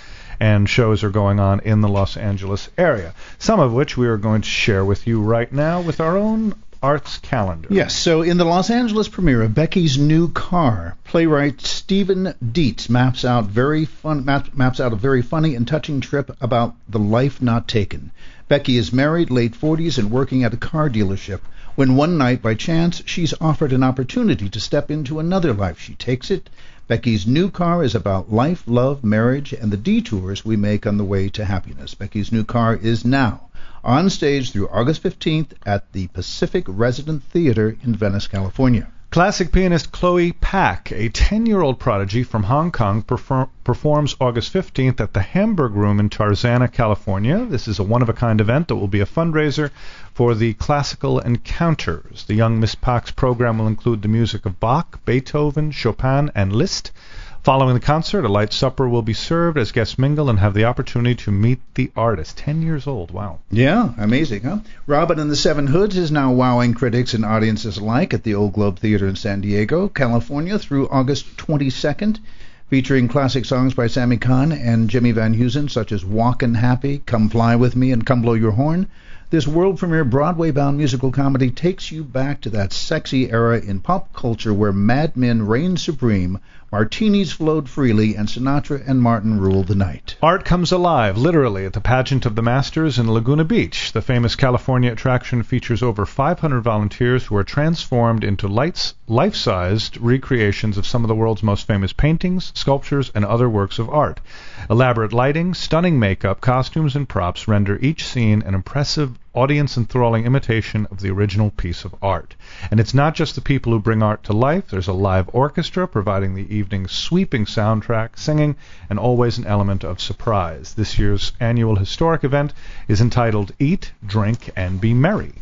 and shows are going on in the Los Angeles area, some of which we are going to share with you right now with our own arts calendar. Yes, so in the Los Angeles premiere of Becky's New Car, playwright Stephen Dietz maps out very fun maps, maps out a very funny and touching trip about the life not taken. Becky is married, late forties, and working at a car dealership, when one night, by chance, she's offered an opportunity to step into another life. She takes it. Becky's New Car is about life, love, marriage, and the detours we make on the way to happiness. Becky's New Car is now on stage through August fifteenth at the Pacific Resident Theater in Venice, California. Classic pianist Chloe Pak, a ten-year-old prodigy from Hong Kong, perform, performs August fifteenth at the Hamburg Room in Tarzana, California. This is a one-of-a-kind event that will be a fundraiser for the Classical Encounters. The young Miss Pak's program will include the music of Bach, Beethoven, Chopin, and Liszt. Following the concert, a light supper will be served as guests mingle and have the opportunity to meet the artist. Ten years old, wow. Yeah, amazing, huh? Robin and the Seven Hoods is now wowing critics and audiences alike at the Old Globe Theater in San Diego, California, through August twenty-second, featuring classic songs by Sammy Kahn and Jimmy Van Heusen, such as Walkin' Happy, Come Fly With Me, and Come Blow Your Horn. This world-premiere Broadway-bound musical comedy takes you back to that sexy era in pop culture where Mad Men reigned supreme, martinis flowed freely, and Sinatra and Martin ruled the night. Art comes alive, literally, at the Pageant of the Masters in Laguna Beach. The famous California attraction features over five hundred volunteers who are transformed into lights, life-sized recreations of some of the world's most famous paintings, sculptures, and other works of art. Elaborate lighting, stunning makeup, costumes, and props render each scene an impressive, audience-enthralling imitation of the original piece of art. And it's not just the people who bring art to life. There's a live orchestra providing the evening's sweeping soundtrack, singing, and always an element of surprise. This year's annual historic event is entitled Eat, Drink, and Be Merry.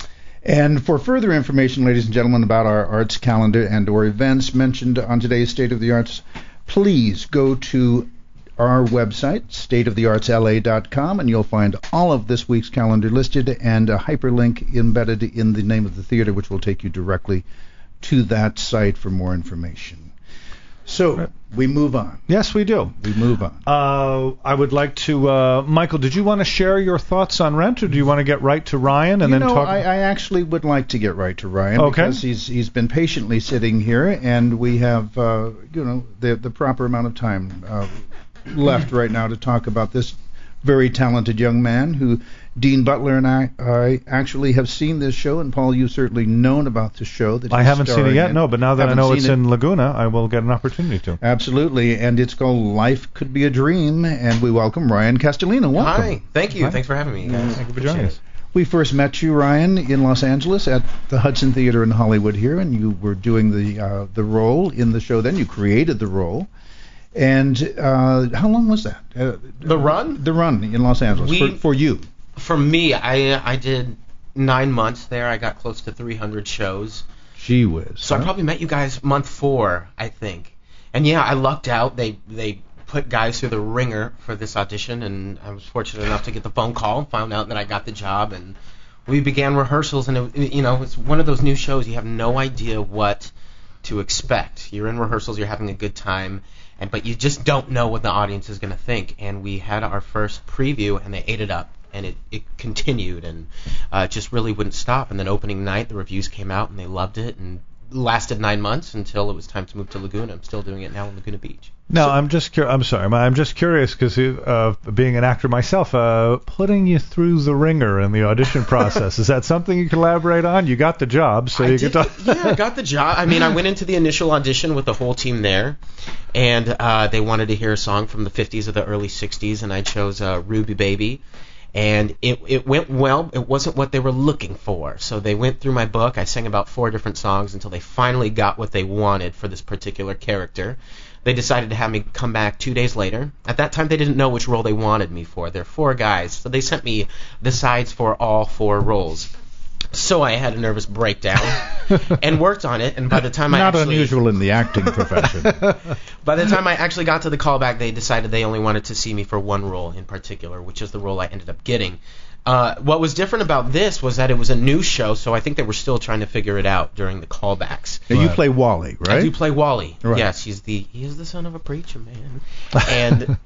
And for further information, ladies and gentlemen, about our arts calendar and or events mentioned on today's State of the Arts, please go to our website, state of the arts l a dot com, and you'll find all of this week's calendar listed and a hyperlink embedded in the name of the theater, which will take you directly to that site for more information. So, we move on. Yes, we do. We move on. Uh, I would like to, uh, Michael, did you want to share your thoughts on Rent, or do you want to get right to Ryan and you then know, talk? I, I actually would like to get right to Ryan Okay. because he's he's been patiently sitting here, and we have uh, you know the the proper amount of time uh, left right now to talk about this very talented young man who Dean Butler and I, I actually have seen this show, and Paul, you've certainly known about the show. That I he's haven't seen it starring yet, in. no, but now that I Haven't know seen it's it. in Laguna, I will get an opportunity to. Absolutely, and it's called Life Could Be a Dream, and we welcome Ryan Castellino. Welcome. Hi, thank you. Hi. Thanks for having me, guys. Thank you for joining us. We first met you, Ryan, in Los Angeles at the Hudson Theater in Hollywood here, and you were doing the uh, the role in the show. Then you created the role. And uh, how long was that? Uh, The run? The run in Los Angeles We- for, for you. For me, I I did nine months there. I got close to three hundred shows. Gee whiz. So I probably met you guys month four, I think. And yeah, I lucked out. They they put guys through the ringer for this audition, and I was fortunate enough to get the phone call, found out that I got the job, and we began rehearsals. And it, you know, it's one of those new shows. You have no idea what to expect. You're in rehearsals, you're having a good time, and but you just don't know what the audience is going to think. And we had our first preview, and they ate it up. And it, it continued, and uh, it just really wouldn't stop. And then opening night, the reviews came out, and they loved it, and lasted nine months until it was time to move to Laguna. I'm still doing it now in Laguna Beach. No, I'm just cur- I'm sorry. I'm just curious because uh, being an actor myself, uh, putting you through the ringer in the audition process, is that something you can elaborate on? You got the job, so I you did, can talk. yeah, I got the job. I mean, I went into the initial audition with the whole team there, and uh, they wanted to hear a song from the fifties or the early sixties, and I chose uh, Ruby Baby. And it it went well. It wasn't what they were looking for. So they went through my book. I sang about four different songs until they finally got what they wanted for this particular character. They decided to have me come back two days later. At that time, they didn't know which role they wanted me for. There are four guys, so they sent me the sides for all four roles. So I had a nervous breakdown and worked on it. And by the time I Not actually... unusual in the acting profession. By the time I actually got to the callback, they decided they only wanted to see me for one role in particular, which is the role I ended up getting. Uh, what was different about this was that it was a new show, so I think they were still trying to figure it out during the callbacks. Now, you play Wally, right? I do play Wally. Right. Yes, he's the he is the son of a preacher man. And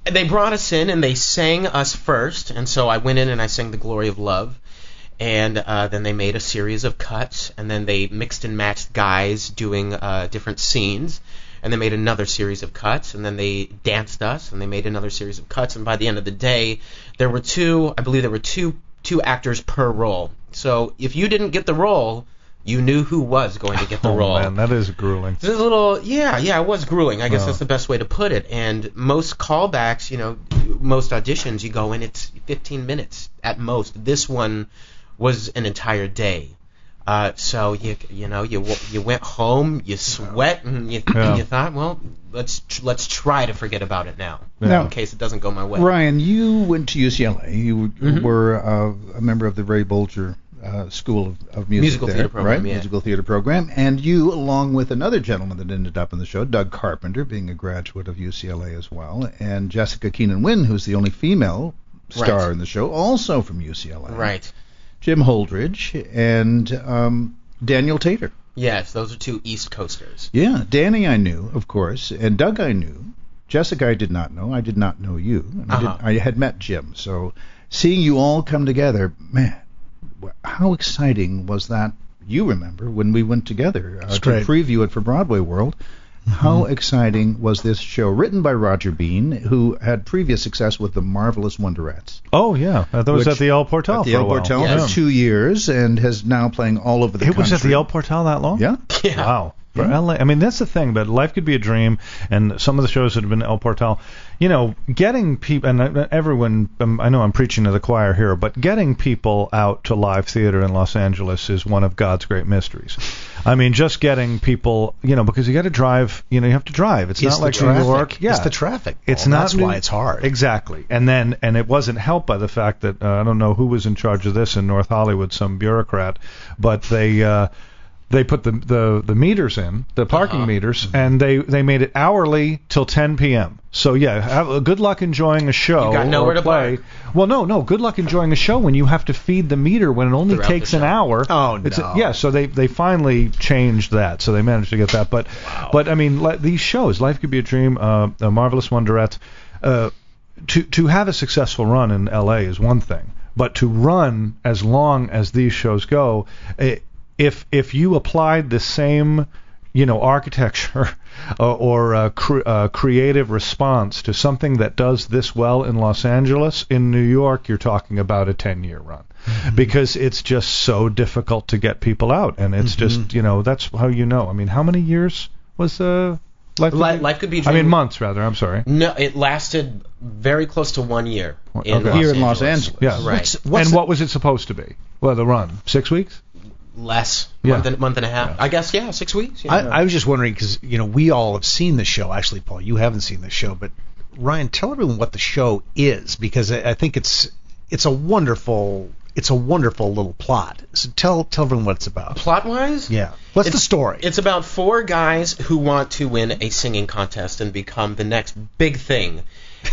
they brought us in and they sang us first, and so I went in and I sang The Glory of Love, and uh, then they made a series of cuts, and then they mixed and matched guys doing uh, different scenes, and they made another series of cuts, and then they danced us, and they made another series of cuts, and by the end of the day, there were two, I believe there were two two actors per role. So if you didn't get the role, you knew who was going to get the oh, role. Man, that is grueling. It's a little, yeah, yeah, it was grueling. I guess Oh. that's the best way to put it. And most callbacks, you know, most auditions, you go in, it's fifteen minutes at most. This one was an entire day. Uh, so you you know you you went home, you sweat, and you Yeah. and you thought, well, let's tr- let's try to forget about it now, Now- in case it doesn't go my way. Ryan, you went to U C L A. You Mhm. were uh, a member of the Ray Bolger uh, School of, of Music Musical there, theater program, right? yeah. Musical theater program. And you, along with another gentleman that ended up in the show, Doug Carpenter, being a graduate of U C L A as well, and Jessica Keenan-Wynn, who's the only female star Right. in the show, also from U C L A. Right. Jim Holdridge and um, Daniel Tater. Yes, those are two East Coasters. Yeah, Danny I knew, of course, and Doug I knew. Jessica I did not know. I did not know you. And I, Uh-huh. did, I had met Jim. So seeing you all come together, man, wh- how exciting was that? You remember when we went together uh, It's to great. preview it for Broadway World. How exciting was this show, written by Roger Bean, who had previous success with the Marvelous Wonderettes. Oh, yeah. That was Which- at the El Portal At the for El a while. Portal Yes. for two years, and has now playing all over the It country. was at the El Portal that long? Yeah. Yeah. Wow. For Yeah. L A, I mean, that's the thing, but Life Could Be a Dream, and some of the shows that have been El Portal, you know, getting people, and uh, everyone, um, I know I'm preaching to the choir here, but getting people out to live theater in Los Angeles is one of God's great mysteries. I mean, just getting people, you know, because you got to drive, you know, you have to drive. It's, It's not the like traffic. New York. Yeah. It's the traffic. It's Paul. not That's New- why it's hard. Exactly. And then, and it wasn't helped by the fact that, uh, I don't know who was in charge of this in North Hollywood, some bureaucrat, but they, uh, they put the, the, the meters in, the parking Uh-huh. meters, and they, they made it hourly till ten p.m. So yeah, have, uh, good luck enjoying a show You got nowhere or to play. park. Well, no, no, good luck enjoying a show when you have to feed the meter when it only Throughout the takes an show. hour. Oh, It's no. yeah, so they they finally changed that, so they managed to get that. But but I mean, li- these shows, Life Could Be a Dream, uh, a Marvelous Wonderettes, uh, to to have a successful run in L A is one thing, but to run as long as these shows go, eh, if if you applied the same, you know, architecture or, or uh, cre- uh, creative response to something that does this well in Los Angeles, in New York, you're talking about a ten-year run. Because it's just so difficult to get people out, and it's just, you know, that's how you know. I mean, how many years was uh, Life? Li- Life Could Be a I mean, Dream- months rather. I'm sorry. No, it lasted very close to one year in Okay. Los Here in Angeles. Los Angeles. Yeah. Right. What's- what's and the- what was it supposed to be? Well, the run, six weeks. Less, Yeah. month and month and a half. Yeah. I guess, yeah, six weeks. Yeah. I, I was just wondering because you know we all have seen the show. Actually, Paul, you haven't seen the show, but Ryan, tell everyone what the show is because I, I think it's it's a wonderful it's a wonderful little plot. So tell tell everyone what it's about. Plot wise, Yeah, what's the It's- story? It's about four guys who want to win a singing contest and become the next big thing.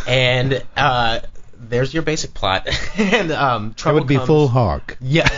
And uh, there's your basic plot. and um, That trouble would be comes, full hog. Yeah.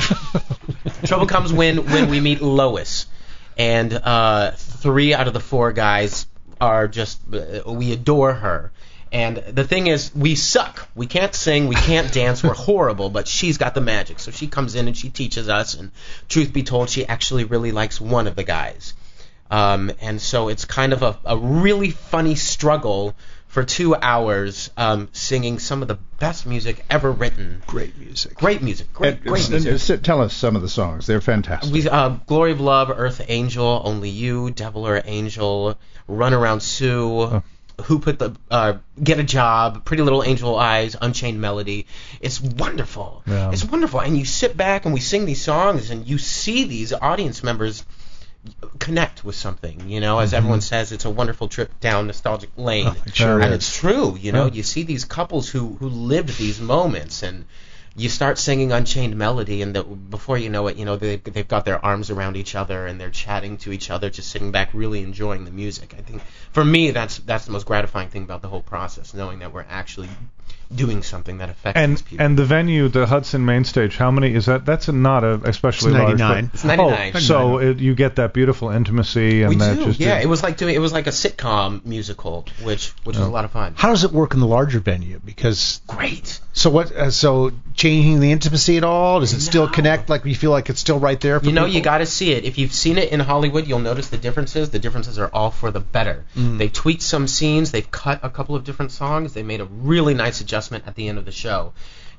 Trouble comes when when we meet Lois, and uh, three out of the four guys are just uh, we adore her. And the thing is, we suck. We can't sing. We can't dance. We're horrible. But she's got the magic. So she comes in and she teaches us. And truth be told, she actually really likes one of the guys. Um, and so it's kind of a, a really funny struggle for two hours um, singing some of the best music ever written. Great music. Great music. Great, And- great and- music. and Tell us some of the songs. They're fantastic. We, uh, Glory of Love, Earth Angel, Only You, Devil or Angel, Run Around Sue, Who Put the uh, Get a Job, Pretty Little Angel Eyes, Unchained Melody. It's wonderful. Yeah. It's wonderful. And you sit back and we sing these songs and you see these audience members connect with something. You know, as everyone says, it's a wonderful trip down nostalgic lane. Oh, it sure and is. it's true. You know, Yeah. you see these couples who who lived these moments and. You start singing Unchained Melody, and the, before you know it, you know they've, they've got their arms around each other and they're chatting to each other, just sitting back, really enjoying the music. I think for me, that's that's the most gratifying thing about the whole process, knowing that we're actually doing something that affects And these people. and the venue, the Hudson Main Stage, how many is that? That's a, not a especially It's large. ninety-nine. but- It's ninety-nine. Oh, so it, you get that beautiful intimacy and we that do, just yeah. It was like doing. It was like a sitcom musical, which which was a lot of fun. How does it work in the larger venue? Because Great. so what? Uh, so changing the intimacy at all? Does it still No. connect? Like you feel like it's still right there? For You know, people? you got to see it. If you've seen it in Hollywood, you'll notice the differences. The differences are all for the better. Mm. They've tweaked some scenes. They've cut a couple of different songs. They made a really nice adjustment at the end of the show.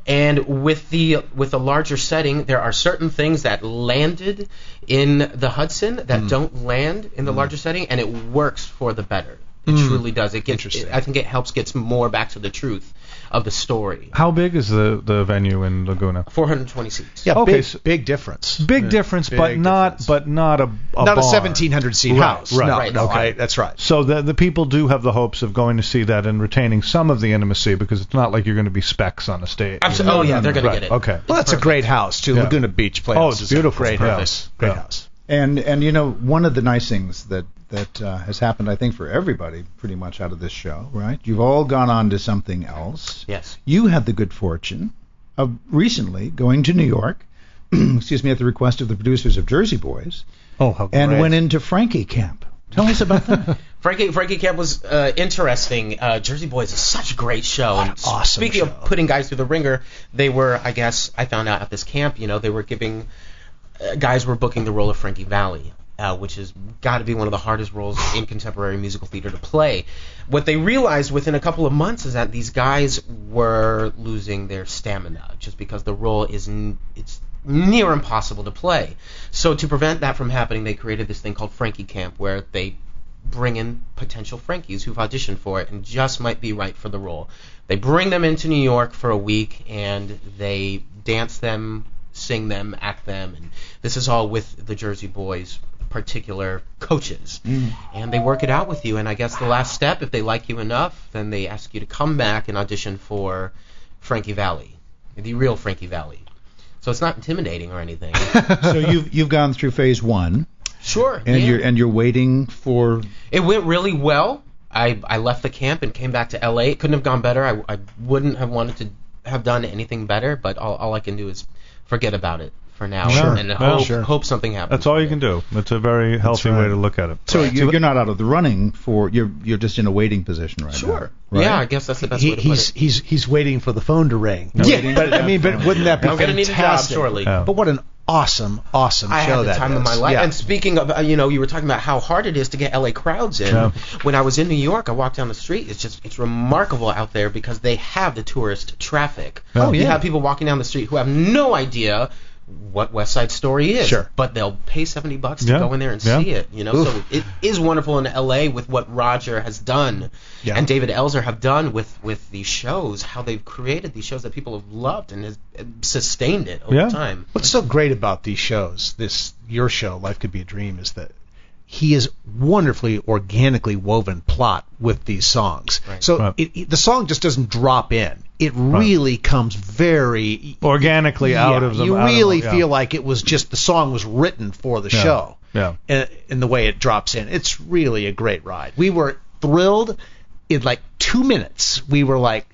And with the with the larger setting, there are certain things that landed in the Hudson that Mm. don't land in the larger setting, and it works for the better. It Mm. truly does. It gets. Interesting. It, I think it helps gets more back to the truth of the story. How big is the the venue in Laguna? four hundred twenty seats. Yeah, Okay, big, so- big difference. Big difference, big but not difference. but not a, a Not a bar. seventeen hundred seat Right, house. right. No, Right. no, Okay. I, that's right. So the the people do have the hopes of going to see that and retaining some of the intimacy because it's not like you're going to be specs on a stage. Absolutely. Oh yeah, they're gonna Right, get it. okay. Well, that's a great house too. Yeah. Laguna Beach Playhouse. Oh, it's is a beautiful. Great Yeah. house. Great Yeah. house. And and you know, one of the nice things that that uh, has happened, I think, for everybody pretty much out of this show, right? You've all gone on to something else. Yes. You had the good fortune of recently going to New York, excuse me, at the request of the producers of Jersey Boys, Oh, how and great. went into Frankie Camp. Tell us about that. Frankie Frankie Camp was uh, interesting. Uh, Jersey Boys is such a great show. What And an awesome speaking show. of putting guys through the ringer, they were, I guess, I found out at this camp, you know, they were giving uh, guys were booking the role of Frankie Valli, uh, which has got to be one of the hardest roles in contemporary musical theater to play. What they realized within a couple of months is that these guys were losing their stamina just because the role is n- it's near impossible to play. So to prevent that from happening, they created this thing called Frankie Camp, where they bring in potential Frankies who've auditioned for it and just might be right for the role. They bring them into New York for a week and they dance them, sing them, act them, and this is all with the Jersey Boys particular coaches. Mm. And they work it out with you, and I guess the last step, if they like you enough, then they ask you to come back and audition for Frankie Valli, the real Frankie Valli. So it's not intimidating or anything. So you've you've gone through phase one, Sure. and yeah. you're and you're waiting for. It went really well. I, I left the camp and came back to L A. It couldn't have gone better. I, I wouldn't have wanted to have done anything better, but all, all I can do is forget about it for now Sure. and Well, hope, sure. hope something happens. That's all you with can it. do. It's a very healthy right. way to look at it. So you're, you're not out of the running for. You're you're just in a waiting position right now. Sure. Right? Yeah, I guess that's the best He, way to he's put it. he's he's waiting for the phone to ring. waiting Yeah, for but I that mean, but phone. wouldn't that be I'm gonna need a job fantastic? shortly. Yeah. But what an awesome, awesome I show had the that time of is. my life. Yeah. And speaking of, uh, you know, you were talking about how hard it is to get L A crowds in. Yeah. When I was in New York, I walked down the street. It's just, it's remarkable out there because they have the tourist traffic. Oh, You yeah. have people walking down the street who have no idea what West Side Story is. Sure. But they'll pay seventy bucks to Yeah. go in there and Yeah. see it. You know, Oof. so it is wonderful in L A with what Roger has done Yeah. and David Elzer have done with with these shows. How they've created these shows that people have loved and has uh, sustained it over Yeah. time. What's so great about these shows, this your show, Life Could Be a Dream, is that he is wonderfully organically woven plot with these songs. Right. So Right. it, it- the song just doesn't drop in. It really comes very Organically out yeah, of the. You out of really the- yeah. feel like it was just the song was written for the Yeah. show. Yeah. in, in the way it drops in. It's really a great ride. We were thrilled. In like two minutes, we were like,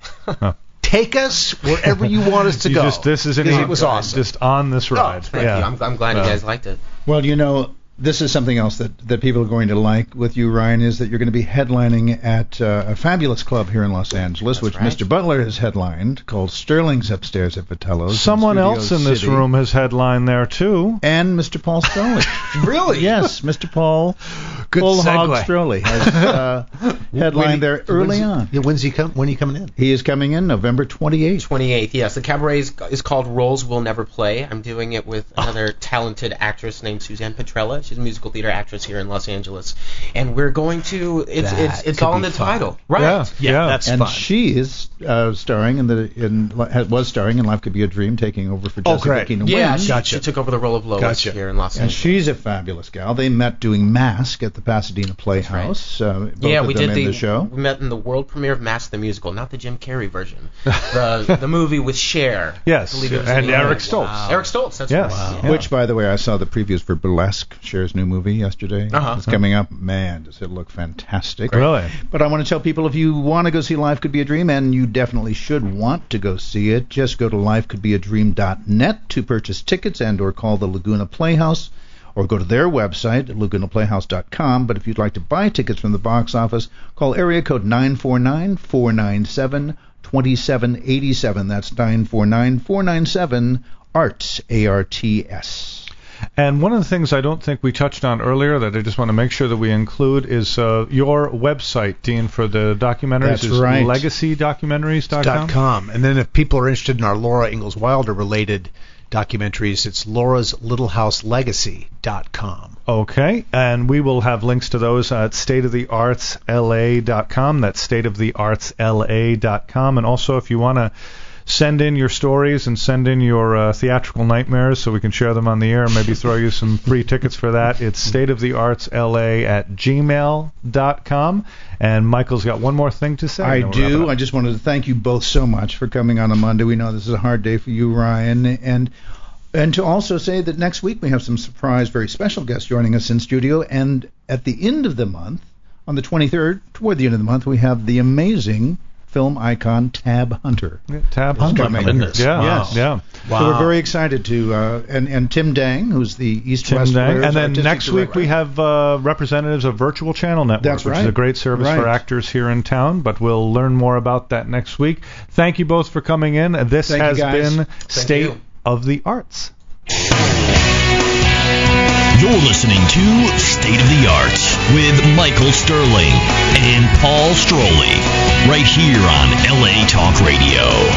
take us wherever you want us to You go. just this is an Because e- it was awesome. Just on this ride. Thank yeah. you. I'm, I'm glad Yeah. you guys liked it. Well, you know, this is something else that, that people are going to like with you, Ryan, is that you're going to be headlining at uh, a fabulous club here in Los Angeles, That's which right. Mister Butler has headlined, called Sterling's Upstairs at Vitello's. in Someone Studio else in this City. room has headlined there too. And Mister Paul Stroley. Really? Yes, Mister Paul Good Full Hog segue. Stroley has uh, headlined there early when's, on. Yeah, when's he come? When are you coming in? He is coming in November twenty-eighth. twenty-eighth, yes. The cabaret is, is called Roles We'll Never Play. I'm doing it with another talented actress named Suzanne Petrella. She's a musical theater actress here in Los Angeles. And we're going to, it's That it's it's could all in be the fun. title. Right. Yeah. Yeah, that's And fun. she is uh, starring in the in was starring in Life Could Be a Dream, taking over for Oh, Jessica great. Keenan Yeah, Wynn. she, Gotcha. she took over the role of Lois Gotcha. here in Los And Angeles. she's a fabulous gal. They met doing Mask at the Pasadena Playhouse. Uh, both yeah, of we them did in the, the show. We met in the world premiere of Mask the Musical, not the Jim Carrey version. The the movie with Cher. Yes, I believe it was and in Eric England. Stoltz. Wow. Eric Stoltz, that's Yes. right. Yeah. Which, by the way, I saw the previews for Burlesque, Cher's new movie yesterday. Uh-huh. It's coming up. Man, does it look fantastic. Really? But I want to tell people, if you want to go see Life Could Be a Dream, and you definitely should want to go see it, just go to life could be a dream dot net to purchase tickets and or call the Laguna Playhouse, or go to their website, laguna playhouse dot com. But if you'd like to buy tickets from the box office, call area code nine four nine, four nine seven, two seven eight seven. That's nine four nine, four nine seven, A R T S, A R T S. And one of the things I don't think we touched on earlier that I just want to make sure that we include is uh, your website, Dean, for the documentaries. That's is right. legacy documentaries dot com. Dot com. And then if people are interested in our Laura Ingalls Wilder related documentaries, it's laura's little house legacy dot com. Okay, and we will have links to those at state of the arts L A dot com. That's state of the arts L A dot com. And also, if you want to send in your stories and send in your uh, theatrical nightmares so we can share them on the air and maybe throw you some free tickets for that, it's state of the arts L A at gmail dot com. And Michael's got one more thing to say. I and then we'll wrap it do. up. I just wanted to thank you both so much for coming on a Monday. We know this is a hard day for you, Ryan. And and to also say that next week we have some surprise, very special guests joining us in studio. And at the end of the month, on the twenty-third, toward the end of the month, we have the amazing film icon Tab Hunter. Yeah, Tab is Hunter. coming. goodness. Yeah, Wow. yeah. Wow. So we're very excited to, uh, and, and Tim Dang, who's the East Tim West Dang. Players And then artistic next week director. we have uh, representatives of Virtual Channel Network, That's which right. is a great service Right. for actors here in town, but we'll learn more about that next week. Thank you both for coming in. This Thank you, has guys. been Thank State you. of the Arts. You're listening to State of the Arts with Michael Sterling and Paul Stroley, right here on L A Talk Radio.